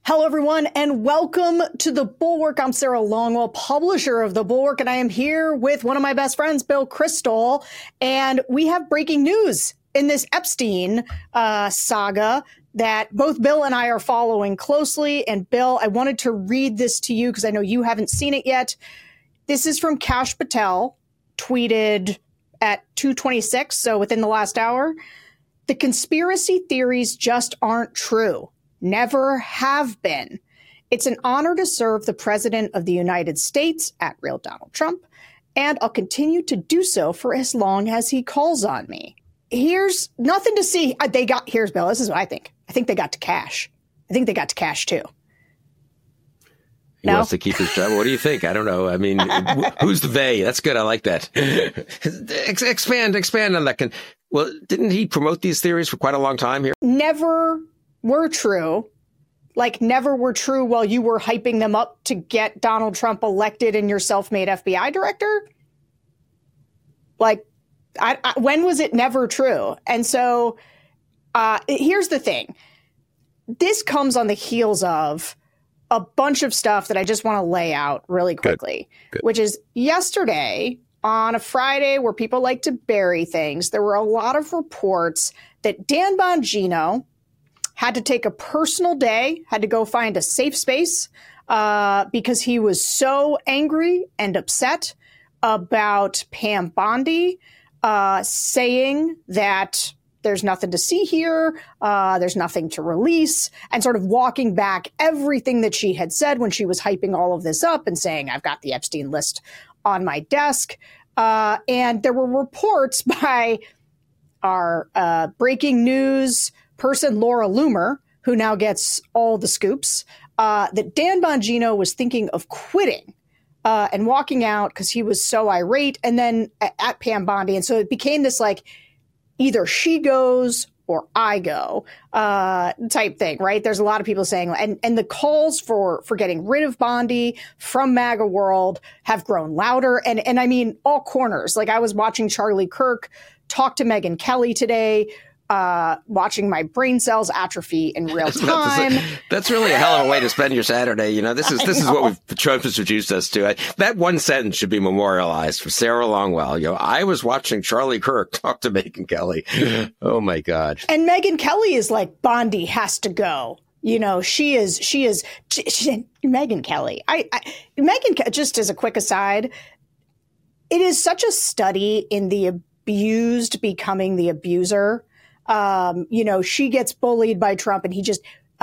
Hello, everyone, and welcome to The Bulwark. I'm Sarah Longwell, publisher of The Bulwark, and I am here with one of my best friends, Bill Kristol, and we have breaking news in this Epstein saga that both Bill and I are following closely. And Bill, I wanted to read this to you because I know you haven't seen it yet. This is from Kash Patel, tweeted at 2:26, so within the last hour. The conspiracy theories just aren't true. Never have been. It's an honor to serve the President of the United States, at Real Donald Trump, and I'll continue to do so for as long as he calls on me. Here's nothing to see. Here's Bill. This is what I think. I think they got to Kash. I think they got to Kash too. He wants to keep his job. What do you think? I don't know. I mean, who's the they? That's good. I like that. Expand on that. Well, didn't he promote these theories for quite a long time here? Never were true. Like never were true while you were hyping them up to get Donald Trump elected and your self-made FBI director? Like, when was it never true? And so here's the thing. This comes on the heels of a bunch of stuff that I just want to lay out really quickly, Good. Which is yesterday on a Friday where people like to bury things. There were a lot of reports that Dan Bongino had to take a personal day, had to go find a safe space because he was so angry and upset about Pam Bondi saying that there's nothing to see here, there's nothing to release, and sort of walking back everything that she had said when she was hyping all of this up and saying, I've got the Epstein list on my desk. And there were reports by our breaking news person, Laura Loomer, who now gets all the scoops, that Dan Bongino was thinking of quitting and walking out because he was so irate, and then at Pam Bondi. And so it became this like, either she goes or I go type thing, right? There's a lot of people saying, and the calls for getting rid of Bondi from MAGA world have grown louder. And I mean, all corners. Like I was watching Charlie Kirk talk to Megyn Kelly today, watching my brain cells atrophy in real time. That's really a hell of a way to spend your Saturday. You know, this is what Trump has reduced us to. That one sentence should be memorialized for Sarah Longwell. You know, I was watching Charlie Kirk talk to Megyn Kelly. Oh my God. And Megyn Kelly is like, Bondi has to go. You know, she is Megyn Kelly. Megyn, just as a quick aside, it is such a study in the abused becoming the abuser. You know, she gets bullied by Trump and he just,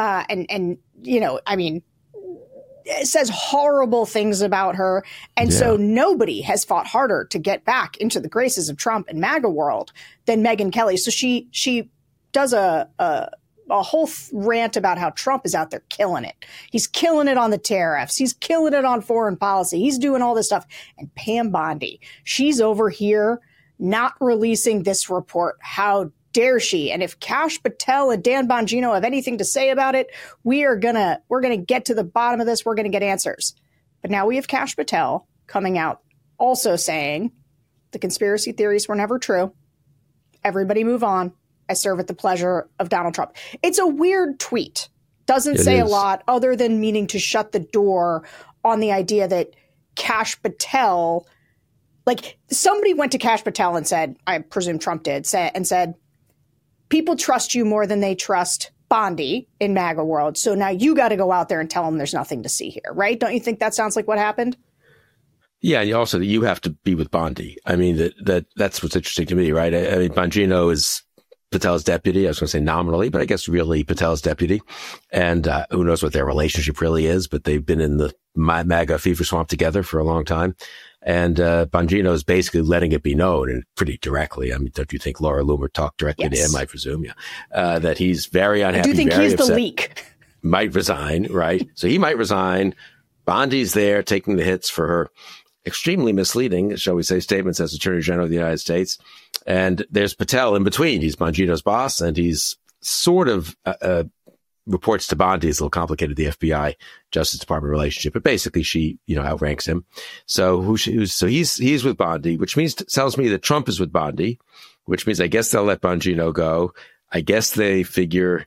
you know, I mean, says horrible things about her. And so nobody has fought harder to get back into the graces of Trump and MAGA world than Megyn Kelly. So she does a whole rant about how Trump is out there killing it. He's killing it on the tariffs. He's killing it on foreign policy. He's doing all this stuff. And Pam Bondi, she's over here not releasing this report. How dare she? And if Kash Patel and Dan Bongino have anything to say about it, we're gonna get to the bottom of this. We're gonna get answers. But now we have Kash Patel coming out also saying the conspiracy theories were never true. Everybody move on. I serve at the pleasure of Donald Trump. It's a weird tweet. Doesn't say a lot other than meaning to shut the door on the idea that Kash Patel, like somebody went to Kash Patel and said, I presume Trump did, and said, people trust you more than they trust Bondi in MAGA world. So now you got to go out there and tell them there's nothing to see here, right? Don't you think that sounds like what happened? Yeah, and also that you have to be with Bondi. I mean, that's what's interesting to me, right? I mean, Bongino is Patel's deputy. I was going to say nominally, but I guess really Patel's deputy. And who knows what their relationship really is, but they've been in the MAGA fever swamp together for a long time. And Bongino is basically letting it be known, and pretty directly. I mean, don't you think Laura Loomer talked directly to him, I presume, that he's very unhappy, I do think very he's upset, the leak. Might resign, right? So he might resign. Bondi's there taking the hits for her extremely misleading, shall we say, statements as Attorney General of the United States. And there's Patel in between. He's Bongino's boss, and he's sort of reports to Bondi. It's a little complicated, the FBI Justice Department relationship, but basically she, outranks him. So so he's with Bondi, which tells me that Trump is with Bondi, which means I guess they'll let Bongino go. I guess they figure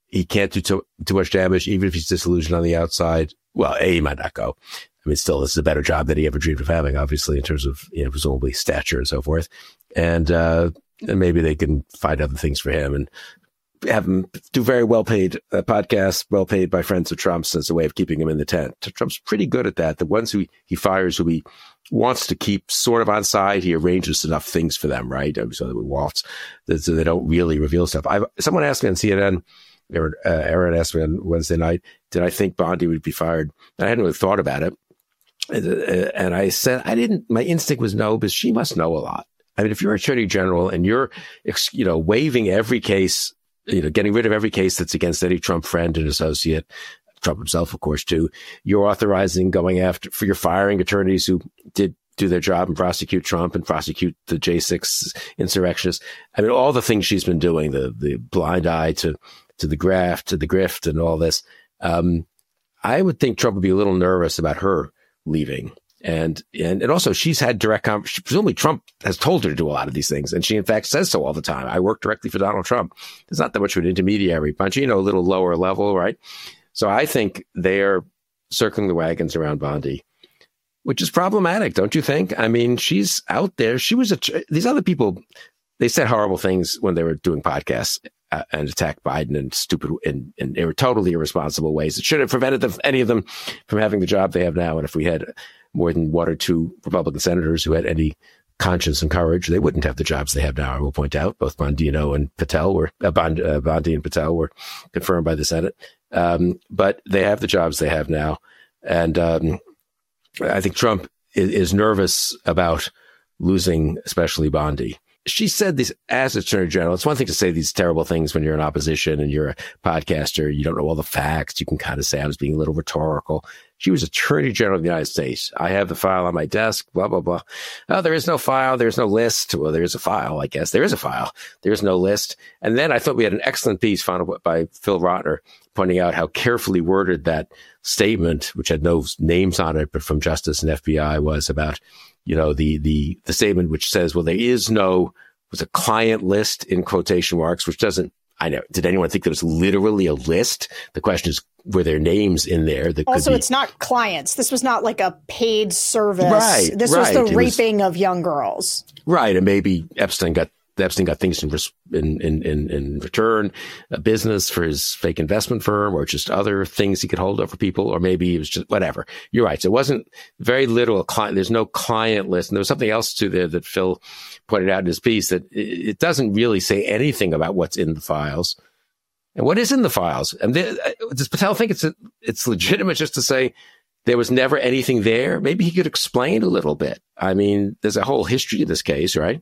he can't do too much damage, even if he's disillusioned on the outside. Well, he might not go. I mean, still, this is a better job than he ever dreamed of having, obviously, in terms of, presumably stature and so forth. And maybe they can find other things for him and have him do very well-paid podcasts, well-paid by friends of Trump's as a way of keeping him in the tent. Trump's pretty good at that. The ones who he fires, who he wants to keep sort of on side, he arranges enough things for them, right? So that we waltz, so they don't really reveal stuff. Someone asked me on CNN, Aaron asked me on Wednesday night, did I think Bondi would be fired? And I hadn't really thought about it. And I said, my instinct was no, but she must know a lot. I mean, if you're Attorney General and you're, waiving every case, getting rid of every case that's against any Trump friend and associate, Trump himself, of course, too, you're authorizing you're firing attorneys who did do their job and prosecute Trump and prosecute the J6 insurrectionists. I mean, all the things she's been doing, the blind eye to the graft, to the grift and all this. I would think Trump would be a little nervous about her leaving. And also she's had direct conversation. Presumably Trump has told her to do a lot of these things. And she in fact says so all the time. I work directly for Donald Trump. There's not that much of an intermediary. Bongino, a little lower level, right? So I think they're circling the wagons around Bondi, which is problematic, don't you think? I mean, she's out there. These other people, they said horrible things when they were doing podcasts and attacked Biden in stupid and they were totally irresponsible ways. It should have prevented any of them from having the job they have now. And if we had more than one or two Republican senators who had any conscience and courage, they wouldn't have the jobs they have now. I will point out both Bondino and Patel Bondi and Patel were confirmed by the Senate. But they have the jobs they have now. And I think Trump is nervous about losing, especially Bondi. She said this as Attorney General. It's one thing to say these terrible things when you're in opposition and you're a podcaster. You don't know all the facts. You can kind of say I was being a little rhetorical. She was Attorney General of the United States. I have the file on my desk, blah, blah, blah. Oh, there is no file. There's no list. Well, there is a file, I guess. There is a file. There's no list. And then I thought we had an excellent piece found by Phil Rotner pointing out how carefully worded that statement, which had no names on it, but from Justice and FBI, was about, the statement which says, well, there is was a client list in quotation marks, which doesn't, I know. Did anyone think there was literally a list? The question is, were there names in there that also, could be... it's not clients. This was not like a paid service. Right. This was the raping of young girls. Right. And maybe Epstein got things in return, a business for his fake investment firm, or just other things he could hold over people, or maybe it was just whatever. You're right. So it wasn't very literal client. There's no client list. And there was something else too there that Phil pointed out in his piece, that it doesn't really say anything about what's in the files. And what is in the files? And does Patel think it's legitimate just to say there was never anything there? Maybe he could explain a little bit. I mean, there's a whole history of this case, right?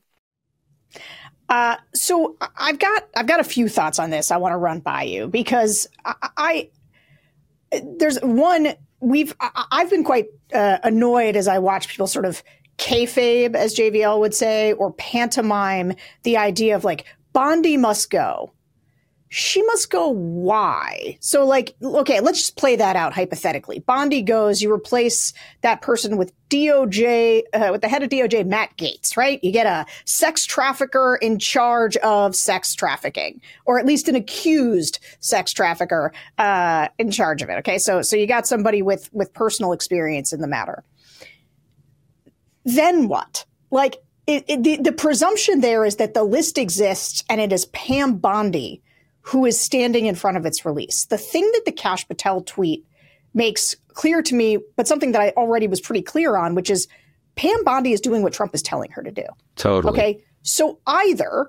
So I've got a few thoughts on this I want to run by you, because there's one, I've been quite annoyed as I watch people sort of kayfabe, as JVL would say, or pantomime the idea of like, Bondi must go. She must go. Why? So like, okay, let's just play that out hypothetically. Bondi goes, you replace that person with DOJ, with the head of DOJ, Matt Gaetz, right? You get a sex trafficker in charge of sex trafficking, or at least an accused sex trafficker in charge of it. Okay, so you got somebody with personal experience in the matter. Then what? Like, the presumption there is that the list exists and it is Pam Bondi who is standing in front of its release. The thing that the Kash Patel tweet makes clear to me, but something that I already was pretty clear on, which is Pam Bondi is doing what Trump is telling her to do. Totally. Okay. So either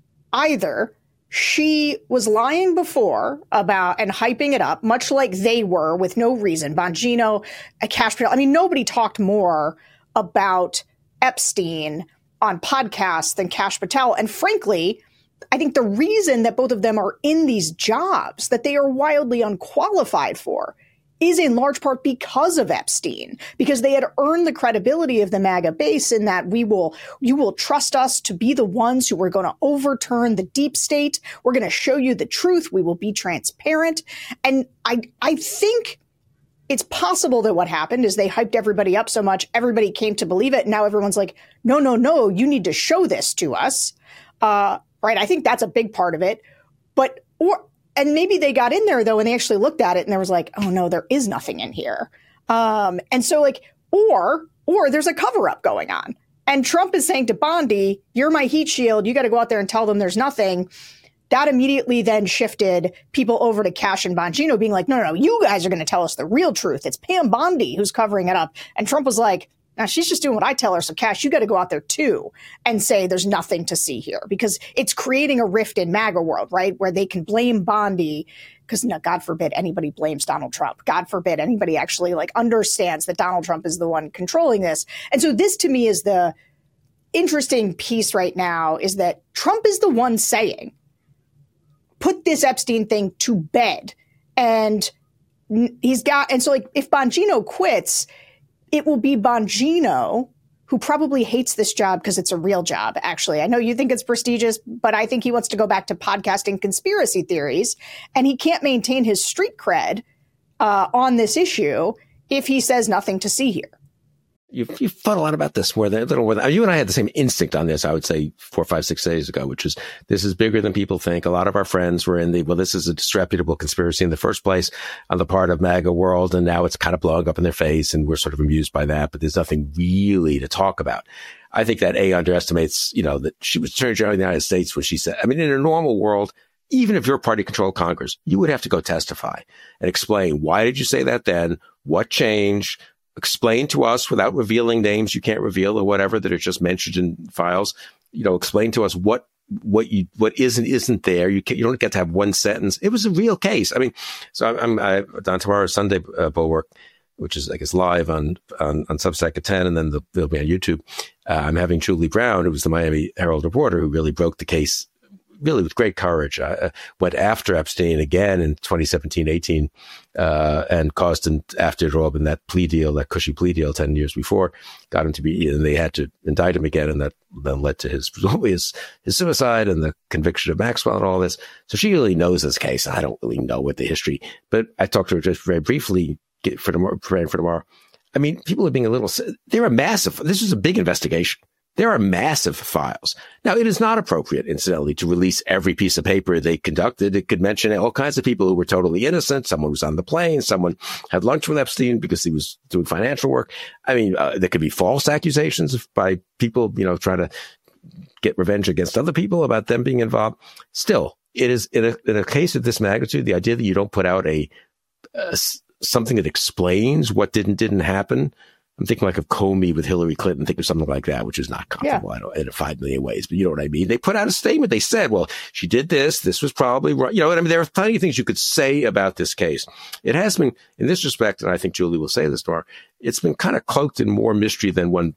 she was lying before about and hyping it up, much like they were with no reason. Bongino, Kash Patel. I mean, nobody talked more about Epstein on podcasts than Kash Patel. And frankly, I think the reason that both of them are in these jobs that they are wildly unqualified for is in large part because of Epstein, because they had earned the credibility of the MAGA base in that you will trust us to be the ones who are going to overturn the deep state. We're going to show you the truth. We will be transparent. And I think it's possible that what happened is they hyped everybody up so much, everybody came to believe it. And now everyone's like, no, you need to show this to us. Right. I think that's a big part of it. But and maybe they got in there though, and they actually looked at it and there was like, oh no, there is nothing in here. And so like, or there's a cover up going on. And Trump is saying to Bondi, you're my heat shield. You got to go out there and tell them there's nothing. That immediately then shifted people over to Kash and Bongino being like, no, you guys are going to tell us the real truth. It's Pam Bondi who's covering it up. And Trump was like, nah, she's just doing what I tell her. So Kash, you got to go out there too and say there's nothing to see here, because it's creating a rift in MAGA world, right? Where they can blame Bondi because, no, God forbid anybody blames Donald Trump. God forbid anybody actually like understands that Donald Trump is the one controlling this. And so this to me is the interesting piece right now, is that Trump is the one saying, put this Epstein thing to bed. And so like if Bongino quits, it will be Bongino, who probably hates this job because it's a real job, actually. I know you think it's prestigious, but I think he wants to go back to podcasting conspiracy theories, and he can't maintain his street cred on this issue if he says nothing to see here. You've thought a lot about this more than a little more than you and I had the same instinct on this, I would say 4, 5, 6 days ago, which is this is bigger than people think. A lot of our friends were in this is a disreputable conspiracy in the first place on the part of MAGA world. And now it's kind of blowing up in their face and we're sort of amused by that, but there's nothing really to talk about. I think that underestimates, that she was Attorney General of the United States when she said, I mean, in a normal world, even if your party controlled Congress, you would have to go testify and explain, why did you say that then? What changed? Explain to us without revealing names you can't reveal or whatever that are just mentioned in files. Explain to us what is and isn't there. You don't get to have one sentence. It was a real case. I mean, so I'm on tomorrow's Sunday Bulwark, which is I guess live on Substack at 10, and then they'll be on YouTube. I'm having Julie Brown, who was the Miami Herald reporter who really broke the case. Really with great courage, went after Epstein again in 2017, 18, and caused him, after it all been that plea deal, that cushy plea deal 10 years before, got him to be, and they had to indict him again. And that then led to his suicide and the conviction of Maxwell and all this. So she really knows this case. I don't really know what the history, but I talked to her just very briefly for tomorrow. I mean, people are being this is a big investigation. There are massive files. Now, it is not appropriate, incidentally, to release every piece of paper they conducted. It could mention all kinds of people who were totally innocent. Someone was on the plane. Someone had lunch with Epstein because he was doing financial work. I mean, there could be false accusations by people, trying to get revenge against other people about them being involved. Still, it is in a case of this magnitude, the idea that you don't put out something that explains what didn't happen. I'm thinking like of Comey with Hillary Clinton, think of something like that, which is not comparable in 5 million ways, but you know what I mean? They put out a statement. They said, well, she did this. This was probably right. There are plenty of things you could say about this case. It has been, in this respect, and I think Julie will say this tomorrow, it's been kind of cloaked in more mystery than one.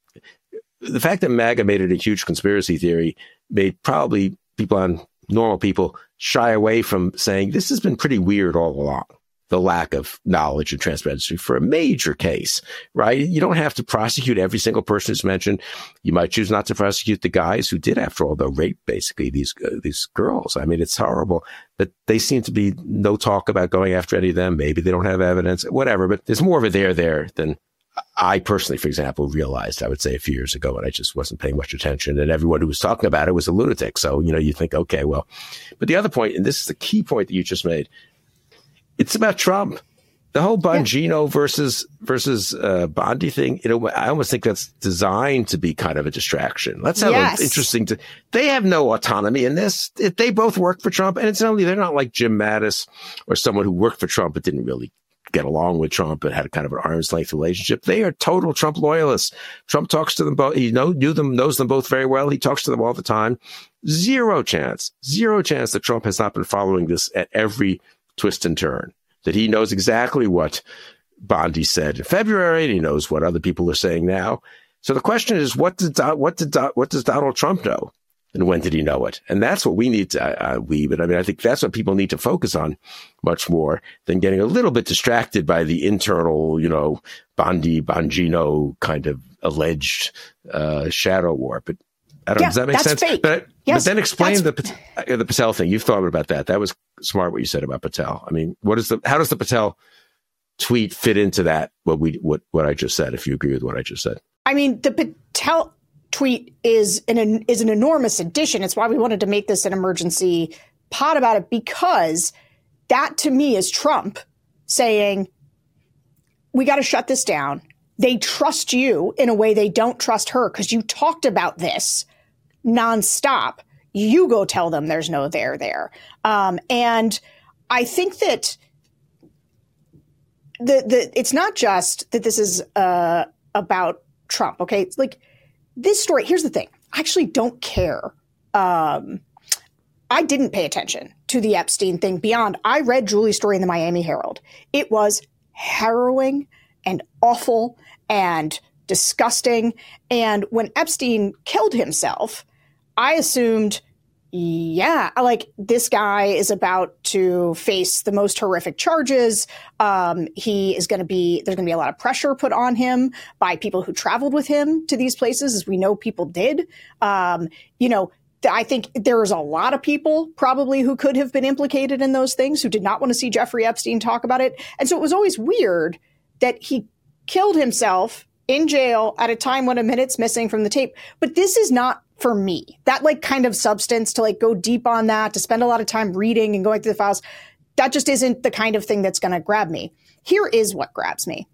The fact that MAGA made it a huge conspiracy theory made probably normal people shy away from saying this has been pretty weird all along. The lack of knowledge and transparency for a major case, right? You don't have to prosecute every single person who's mentioned. You might choose not to prosecute the guys who did, after all, though, rape basically these girls. I mean, it's horrible, but they seem to be no talk about going after any of them. Maybe they don't have evidence, whatever, but there's more of a there than I personally, for example, realized, I would say a few years ago, and I just wasn't paying much attention, and everyone who was talking about it was a lunatic. So, you think, okay, well, but the other point, and this is the key point that you just made, it's about Trump. The whole Bongino versus Bondi thing, I almost think that's designed to be kind of a distraction. Let's have an interesting. They have no autonomy in this. They both work for Trump, and they're not like Jim Mattis or someone who worked for Trump but didn't really get along with Trump and had a kind of an arm's length relationship. They are total Trump loyalists. Trump talks to them both. He knows them both very well. He talks to them all the time. Zero chance that Trump has not been following this at every twist and turn, that he knows exactly what Bondi said in February, and he knows what other people are saying now. So the question is, what does Donald Trump know, and when did he know it? And that's what we need to, I think that's what people need to focus on much more than getting a little bit distracted by the internal, Bongino kind of alleged shadow war. But I don't know, does that make sense? Fake. But then explain the Patel thing. You've thought about that. That was smart what you said about Patel. I mean, how does the Patel tweet fit into that? What I just said, if you agree with what I just said. I mean, the Patel tweet is an enormous addition. It's why we wanted to make this an emergency pot about it because that to me is Trump saying, we got to shut this down. They trust you in a way they don't trust her because you talked about this nonstop. You go tell them there's no there. And I think that it's not just that this is about Trump. Okay, it's like this story. Here's the thing. I actually don't care. I didn't pay attention to the Epstein thing beyond. I read Julie's story in the Miami Herald. It was harrowing and awful and disgusting. And when Epstein killed himself, I assumed, yeah, like this guy is about to face the most horrific charges. There's going to be a lot of pressure put on him by people who traveled with him to these places, as we know people did. I think there was a lot of people probably who could have been implicated in those things who did not want to see Jeffrey Epstein talk about it. And so it was always weird that he killed himself in jail at a time when a minute's missing from the tape. But this is not for me. That like kind of substance to like go deep on that, to spend a lot of time reading and going through the files. That just isn't the kind of thing that's going to grab me. Here is what grabs me.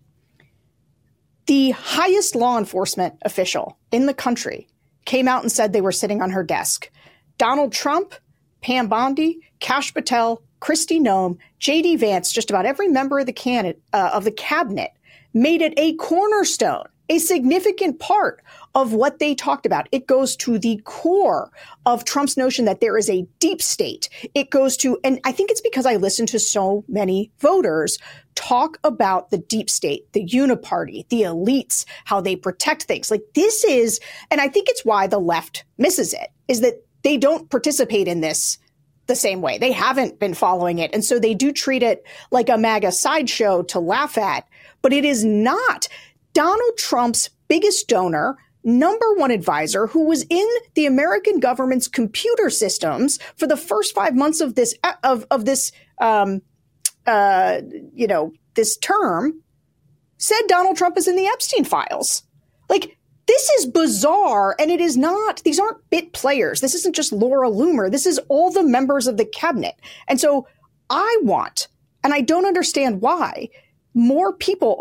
The highest law enforcement official in the country came out and said they were sitting on her desk. Donald Trump, Pam Bondi, Kash Patel, Kristi Noem, J.D. Vance, just about every member of the cabinet made it a cornerstone, a significant part of what they talked about. It goes to the core of Trump's notion that there is a deep state. It goes to, and I think it's because I listen to so many voters talk about the deep state, the uniparty, the elites, how they protect things. Like this is, and I think it's why the left misses it, is that they don't participate in this the same way. They haven't been following it. And so they do treat it like a MAGA sideshow to laugh at, but it is not. Donald Trump's biggest donor, number one advisor, who was in the American government's computer systems for the first 5 months of this this term, said Donald Trump is in the Epstein files. Like, this is bizarre, and it is not. These aren't bit players. This isn't just Laura Loomer. This is all the members of the cabinet. And so I want, and I don't understand why, why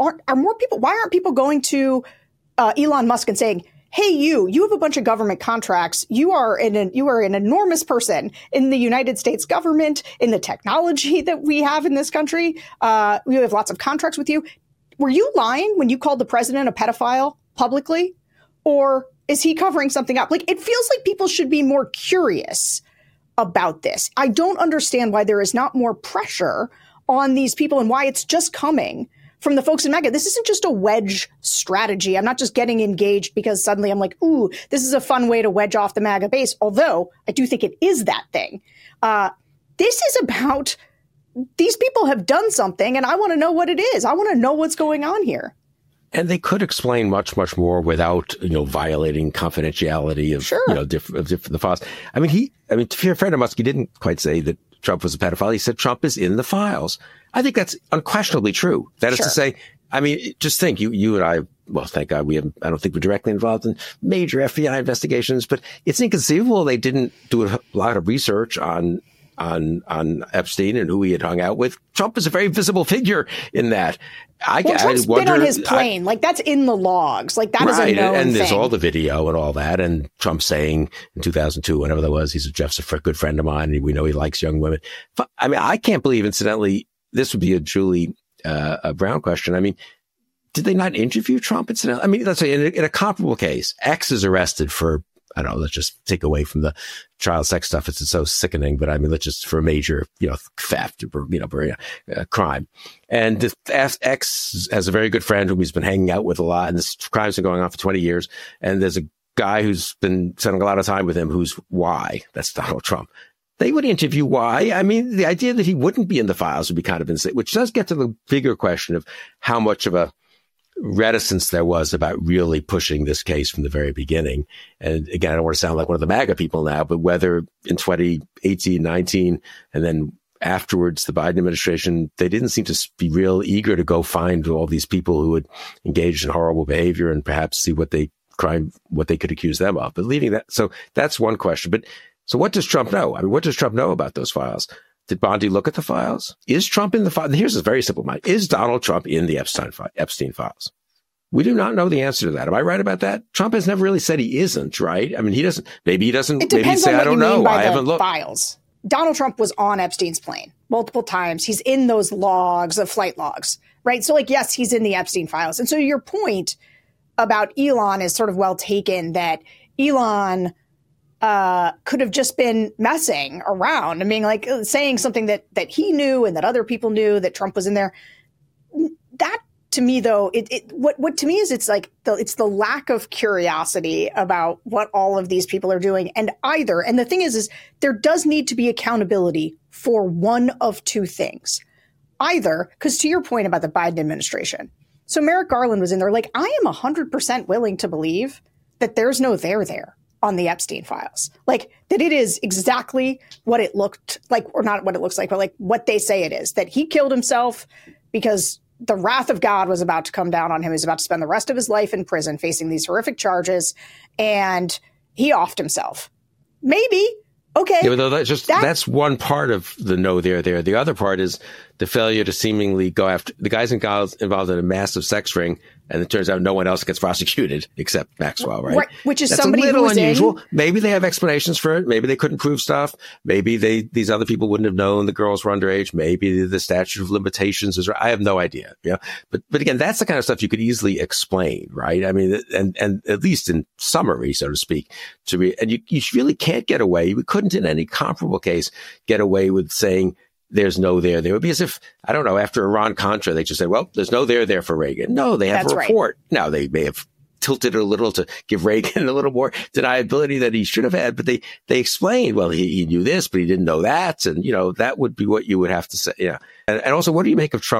aren't people going to Elon Musk and saying, hey, you have a bunch of government contracts. You are an enormous person in the United States government, in the technology that we have in this country. We have lots of contracts with you. Were you lying when you called the president a pedophile publicly? Or is he covering something up? Like, it feels like people should be more curious about this. I don't understand why there is not more pressure on these people and why it's just coming from the folks in MAGA. This isn't just a wedge strategy. I'm not just getting engaged because suddenly I'm like, ooh, this is a fun way to wedge off the MAGA base. Although I do think it is that thing. This is about, these people have done something and I want to know what it is. I want to know what's going on here. And they could explain much, much more without, violating confidentiality of, sure. The files. To be fair to Musk, he didn't quite say that Trump was a pedophile. He said Trump is in the files. I think that's unquestionably true. That is to say, just think, you and I, well, thank God I don't think we're directly involved in major FBI investigations, but it's inconceivable they didn't do a lot of research on Epstein and who he had hung out with. Trump is a very visible figure in that. Trump's been on his plane. That's in the logs. That is a known and there's thing. all the video and all that. And Trump saying in 2002, whenever that was, Jeff's a good friend of mine. And we know he likes young women. I can't believe, incidentally, this would be a Julie Brown question. Did they not interview Trump incidentally? Let's say in a comparable case, X is arrested for, I don't know, let's just take away from the child sex stuff. It's so sickening, but let's just for a major, theft or, crime. And this X has a very good friend whom he's been hanging out with a lot. And this crime's been going on for 20 years. And there's a guy who's been spending a lot of time with him who's Y. That's Donald Trump. They would interview Y. The idea that he wouldn't be in the files would be kind of insane, which does get to the bigger question of how much of a reticence there was about really pushing this case from the very beginning. And again, I don't want to sound like one of the MAGA people now, but whether in 2018, 19, and then afterwards, the Biden administration, they didn't seem to be real eager to go find all these people who had engaged in horrible behavior and perhaps see what they could accuse them of. But leaving that, so that's one question. But So what does Trump know? I mean, what does Trump know about those files? Did Bondi look at the files? Is Trump in the file? Here's a very simple mind. Is Donald Trump in the Epstein files? We do not know the answer to that. Am I right about that? Trump has never really said he isn't, right? I mean, he doesn't. Maybe he doesn't. It depends maybe he'd say, on what I don't you mean know. by I haven't the looked. Files. Donald Trump was on Epstein's plane multiple times. He's in those logs, the flight logs, right? So, like, yes, he's in the Epstein files. And so your point about Elon is sort of well taken, that Elon could have just been messing around. I mean, like, saying something that he knew and that other people knew that Trump was in there. That, to me, though, what to me is it's the lack of curiosity about what all of these people are doing. And the thing is there does need to be accountability for one of two things. Either, because to your point about the Biden administration, so Merrick Garland was in there, like, I am 100% willing to believe that there's no there on the Epstein files, like that it is exactly what it looked like, or not what it looks like, but like what they say it is, that he killed himself because the wrath of God was about to come down on him. He was about to spend the rest of his life in prison facing these horrific charges, and he offed himself. Maybe. Okay. Yeah, but that's one part of the no there. The other part is the failure to seemingly go after the guys and gals involved in a massive sex ring. And it turns out no one else gets prosecuted except Maxwell, right? Which is That's somebody a little who was unusual. Maybe they have explanations for it. Maybe they couldn't prove stuff. Maybe these other people wouldn't have known the girls were underage. Maybe the statute of limitations is right. I have no idea. Yeah. But again, that's the kind of stuff you could easily explain, right? I mean, and at least in summary, so to speak, and you really can't get away. We couldn't in any comparable case get away with saying there's no there. It would be as if, I don't know, after Iran-Contra, they just said, well, there's no there for Reagan. No, they have a report. Right. Now, they may have tilted it a little to give Reagan a little more deniability that he should have had, but they explained, well, he knew this, but he didn't know that. And, that would be what you would have to say. Yeah. And also, what do you make of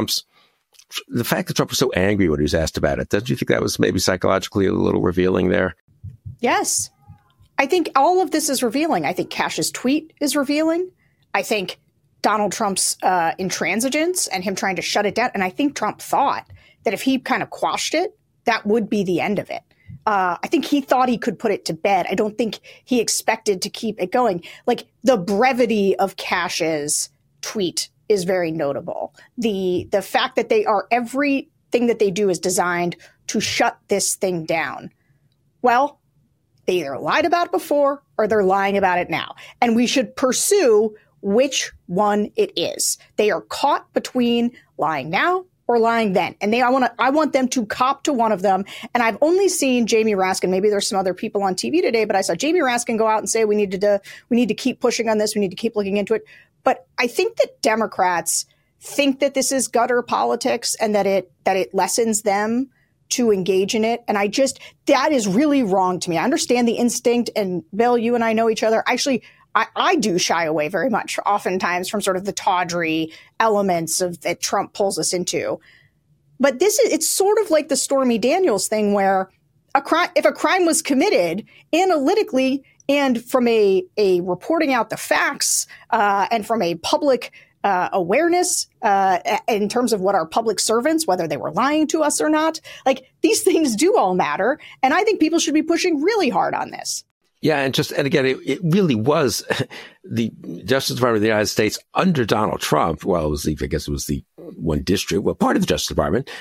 the fact that Trump was so angry when he was asked about it? Don't you think that was maybe psychologically a little revealing there? Yes. I think all of this is revealing. I think Cash's tweet is revealing. I think Donald Trump's intransigence and him trying to shut it down. And I think Trump thought that if he kind of quashed it, that would be the end of it. I think he thought he could put it to bed. I don't think he expected to keep it going. Like, the brevity of Cash's tweet is very notable. The fact that everything that they do is designed to shut this thing down. Well, they either lied about it before or they're lying about it now. And we should pursue which one it is. They are caught between lying now or lying then. And I want them to cop to one of them. And I've only seen Jamie Raskin. Maybe there's some other people on TV today, but I saw Jamie Raskin go out and say, we need to keep pushing on this. We need to keep looking into it. But I think that Democrats think that this is gutter politics and that it lessens them to engage in it. And that is really wrong to me. I understand the instinct, and Bill, you and I know each other. Actually, I do shy away very much, oftentimes, from sort of the tawdry elements that Trump pulls us into. But it's sort of like the Stormy Daniels thing, where if a crime was committed analytically and from a reporting out the facts and from a public awareness in terms of what our public servants, whether they were lying to us or not, like, these things do all matter. And I think people should be pushing really hard on this. Yeah, and again, it really was the Justice Department of the United States under Donald Trump. Well, I guess it was the one district, part of the Justice Department,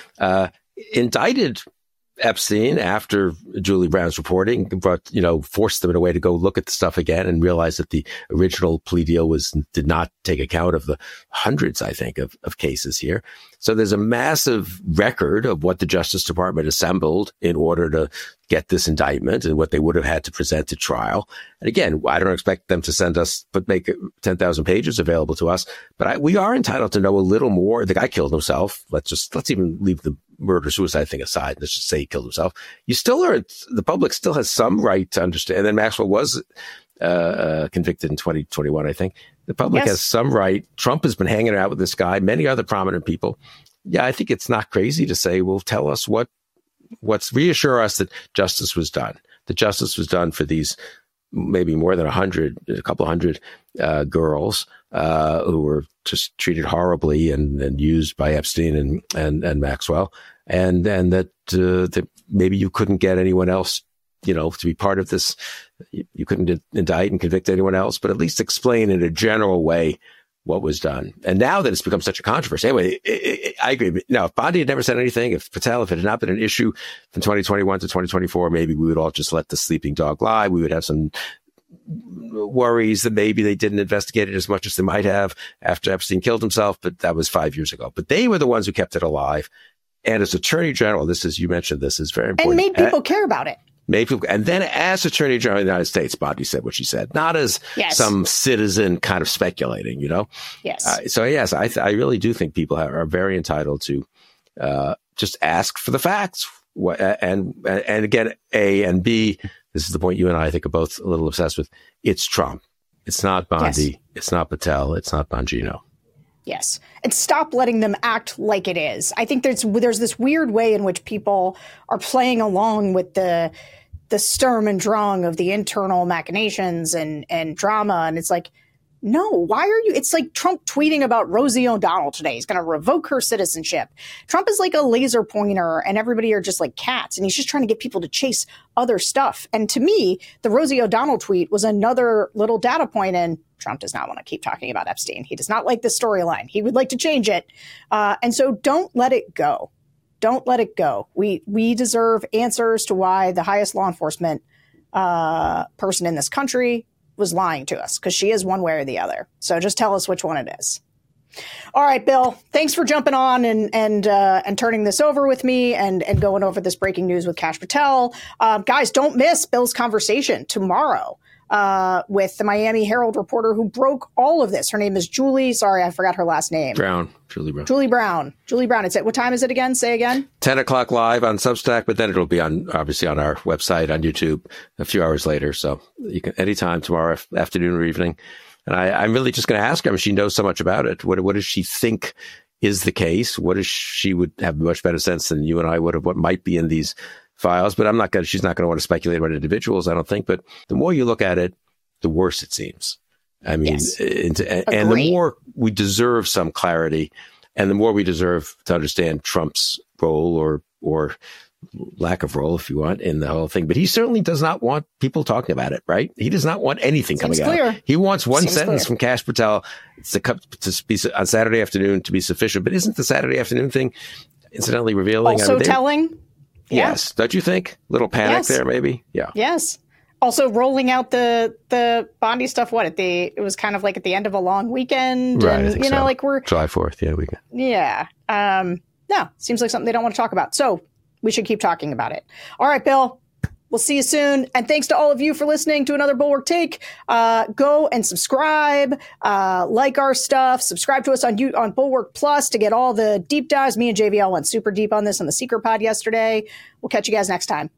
indicted Epstein after Julie Brown's reporting, but, forced them in a way to go look at the stuff again and realize that the original plea deal did not take account of the hundreds, I think, of cases here. So there's a massive record of what the Justice Department assembled in order to get this indictment and what they would have had to present at trial. And again, I don't expect them to send us, but make 10,000 pages available to us. But we are entitled to know a little more. The guy killed himself. Let's even leave the murder-suicide thing aside. Let's just say he killed himself. The public still has some right to understand. And then Maxwell was convicted in 2021, I think. The public has some right. Trump has been hanging out with this guy, many other prominent people. Yeah, I think it's not crazy to say, well, tell us reassure us that justice was done. The justice was done for these maybe more than a couple hundred girls who were just treated horribly and used by Epstein and Maxwell, and that maybe you couldn't get anyone else to be part of this. You couldn't indict and convict anyone else, but at least explain in a general way what was done. And now that it's become such a controversy, anyway, I agree. Now, if Bondi had never said anything, if it had not been an issue from 2021 to 2024, maybe we would all just let the sleeping dog lie. We would have some worries that maybe they didn't investigate it as much as they might have after Epstein killed himself, but that was 5 years ago. But they were the ones who kept it alive. And as Attorney General, you mentioned this is very important. And made people care about it. And then as Attorney General of the United States, Bondi said what she said, not as some citizen kind of speculating, Yes. So yes, I really do think people are very entitled to just ask for the facts. And again, A and B, this is the point you and I think are both a little obsessed with. It's Trump. It's not Bondi. Yes. It's not Patel. It's not Bongino. Yes. And stop letting them act like it is. I think there's this weird way in which people are playing along with the Sturm und Drang of the internal machinations and drama. And it's like, no, why are you? It's like Trump tweeting about Rosie O'Donnell today. He's going to revoke her citizenship. Trump is like a laser pointer and everybody are just like cats. And he's just trying to get people to chase other stuff. And to me, the Rosie O'Donnell tweet was another little data point in Trump does not want to keep talking about Epstein. He does not like this storyline. He would like to change it. And so don't let it go. Don't let it go. We deserve answers to why the highest law enforcement person in this country was lying to us, because she is one way or the other. So just tell us which one it is. All right, Bill, thanks for jumping on and turning this over with me and going over this breaking news with Kash Patel. Guys, don't miss Bill's conversation tomorrow with the Miami Herald reporter who broke all of this. Her name is Julie. Sorry, I forgot her last name. Julie Brown. It's at, what time is it again? Say again. 10 o'clock live on Substack, but then it'll be obviously on our website, on YouTube a few hours later. So you can anytime tomorrow afternoon or evening. And I'm really just going to ask her. I mean, she knows so much about it. What does she think is the case? She would have much better sense than you and I would of what might be in these files, but she's not going to want to speculate about individuals, I don't think. But the more you look at it, the worse it seems. I mean, yes. And the more we deserve some clarity and the more we deserve to understand Trump's role or lack of role, if you want, in the whole thing. But he certainly does not want people talking about it, right? He does not want anything coming out. He wants one sentence from Kash Patel to be on Saturday afternoon to be sufficient. But isn't the Saturday afternoon thing incidentally revealing? Also telling? Yes. Don't you think? Little panic there, maybe? Yeah. Yes. Also rolling out the Bondi stuff, it was kind of like at the end of a long weekend. Right. And, I think so. like we're July 4th. Yeah. Weekend. Yeah. No, seems like something they don't want to talk about. So we should keep talking about it. All right, Bill. We'll see you soon. And thanks to all of you for listening to another Bulwark Take. Go and subscribe, like our stuff, subscribe to us on Bulwark Plus to get all the deep dives. Me and JVL went super deep on this on the Secret Pod yesterday. We'll catch you guys next time.